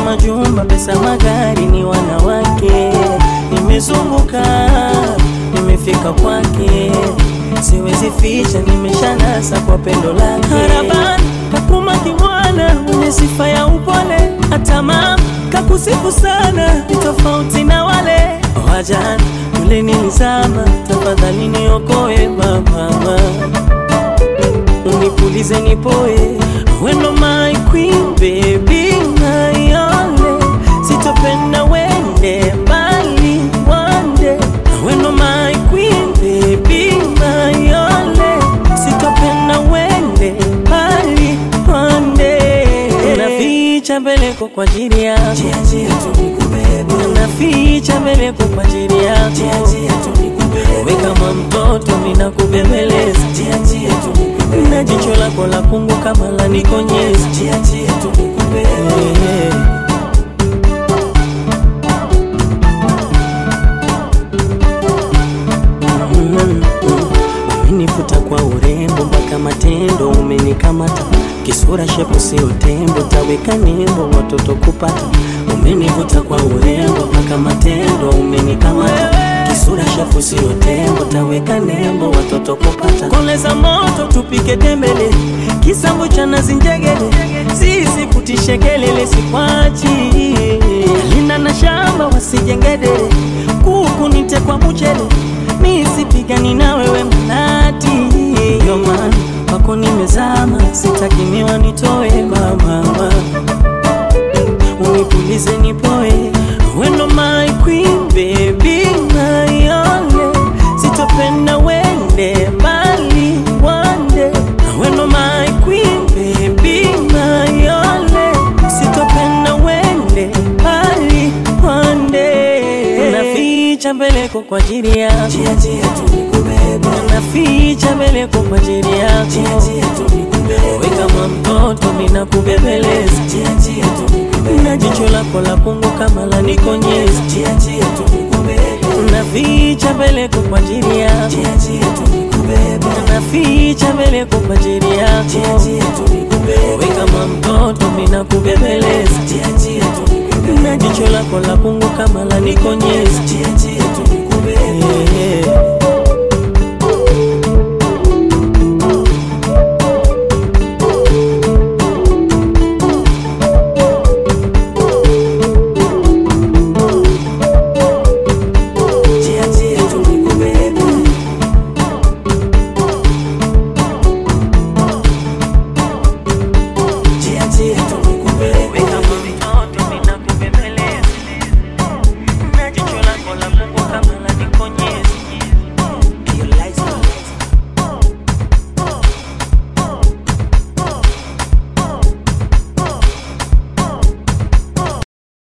majumba, pesa, magari, ni wanawake. Nimezunguka, nimefika kwake, siwezi ficha, nimeshanasa kwa pendo lake. Haraban kakuma kimwana, mwenye sifa ya upole, hata mama kakusifu sana, ni tofauti na wale wajana. Yule nilizama, tafadhali niokoe mama, unipulize nipoe. When you're my queen baby, my only, sitopenda wende mbali one day. When you're my queen baby, my only, sitopenda wende mbali one day. Naficha mbeleko kwa ajili yako, naficha mbeleko kwa ajili yako. Wewe kama mtoto mina kubembeleza, na jicho lako la kungu kama la nikonyeza. Umenifuta kwa urembo mpaka matendo, umenikamata kisura, shepu sio tembo, taweka nembo watoto kupata. Umenivuta kwa urembo mpaka matendo, umenikamata kisura, shepu sio tembo, taweka nembo watoto kupata. Koleza moto tupike tembele, kisambu cha nazi njegele, sisi kutishe kelele sikwachi. Linda na shamba wasijengedere, kuku nite kwa mchele, misi pigani na wewe mnati. Yo man, wako nimezama, sitaki miwa nitoe mama, unipulize nipoe. When you're my queen baby, my only, sitopenda wende mbali one day. When you're my queen baby, my only, sitopenda wende mbali one day. Naficha mbeleko kwa ajili yako, naficha mbeleko kwa ajili yako. Wewe kama mtoto mina kubembeleza, na jicho lako la kungu kama la nikonyeza. Naficha mbeleko kwa ajili yako, naficha mbeleko kwa ajili yako. Wewe kama mtoto mina kubembeleza, na jicho lako la kungu kama la nikonyeza.